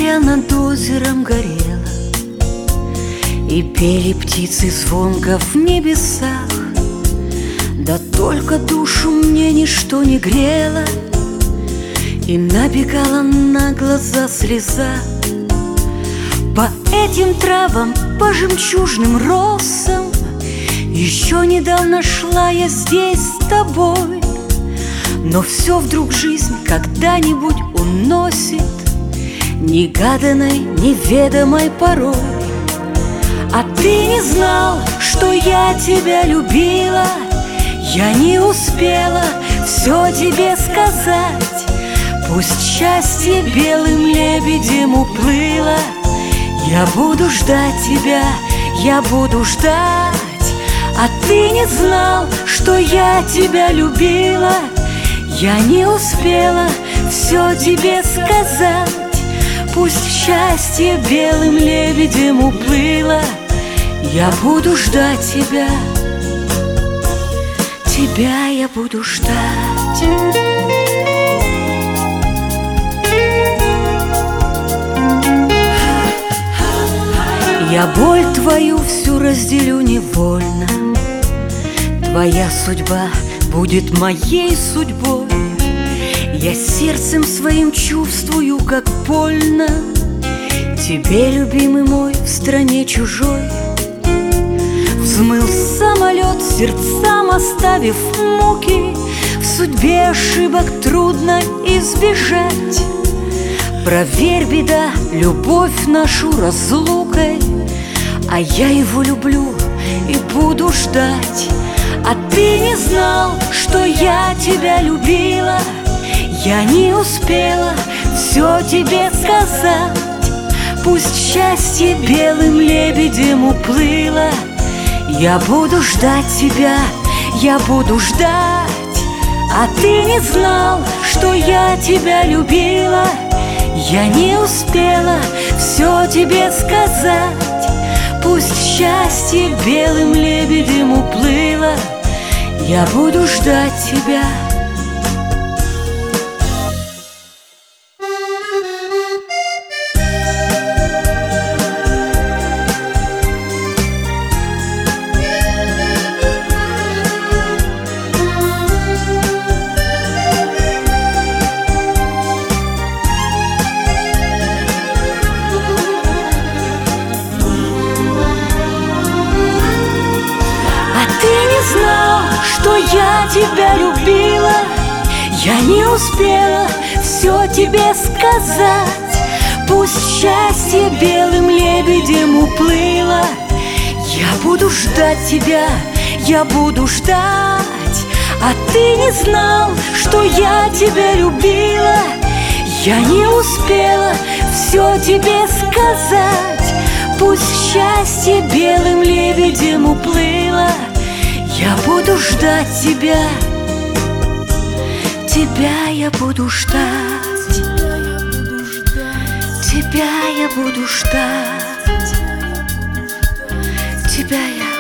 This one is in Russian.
Заря над озером горела, и пели птицы звонко в небесах. Да только душу мне ничто не грело, и набегала на глаза слеза. По этим травам, по жемчужным росам еще недавно шла я здесь с тобой. Но все вдруг жизнь когда-нибудь уносит негаданной, неведомой порой. А ты не знал, что я тебя любила, я не успела все тебе сказать. Пусть счастье белым лебедем уплыло, я буду ждать тебя, я буду ждать. А ты не знал, что я тебя любила, я не успела все тебе сказать. Пусть счастье белым лебедем уплыло, я буду ждать тебя, тебя я буду ждать. Я боль твою всю разделю невольно, твоя судьба будет моей судьбой. Я сердцем своим чувствую, как больно тебе, любимый мой, в стране чужой. Взмыл самолет, сердцам оставив муки, в судьбе ошибок трудно избежать. Проверь, беда, любовь нашу разлукой, а я его люблю и буду ждать. А ты не знал, что я тебя любила, я не успела все тебе сказать. Пусть счастье белым лебедем уплыло, я буду ждать тебя, я буду ждать. А ты не знал, что я тебя любила, я не успела все тебе сказать. Пусть счастье белым лебедем уплыло, я буду ждать тебя. Что я тебя любила, я не успела все тебе сказать. Пусть счастье белым лебедем уплыло, я буду ждать тебя, я буду ждать. А ты не знал, что я тебя любила, я не успела все тебе сказать. Пусть счастье белым лебедем уплыло, я буду ждать тебя, тебя я буду ждать, тебя я буду ждать, тебя я